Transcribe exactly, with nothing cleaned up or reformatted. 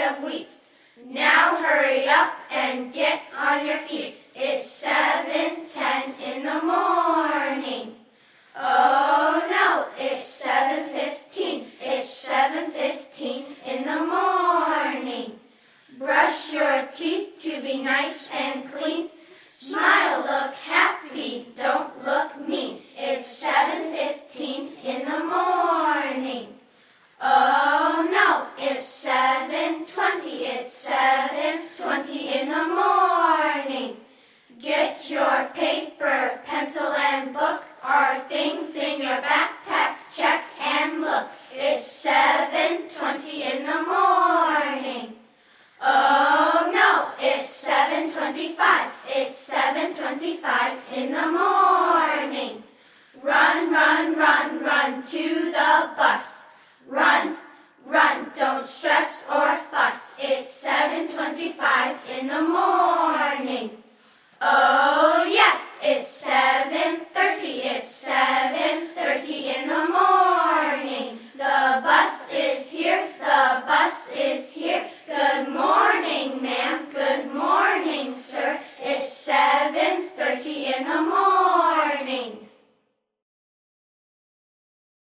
of wheat. Now hurry up and get on your feet. It's seven ten in the morning. Oh no, it's seven fifteen. It's seven fifteen in the morning. Brush your teeth to be nice and clean. Smile, look happy, don't look mean. It's seven fifteen in the morning. Oh no, it's seven twenty. It's seven twenty in the morning. Get your paper, pencil, and book. Are things in your backpack? Check and look. It's seven twenty in the morning. Oh no, it's seven twenty-five. It's seven twenty-five in the morning. Run, run, run, run to the bus. Run, run, don't stress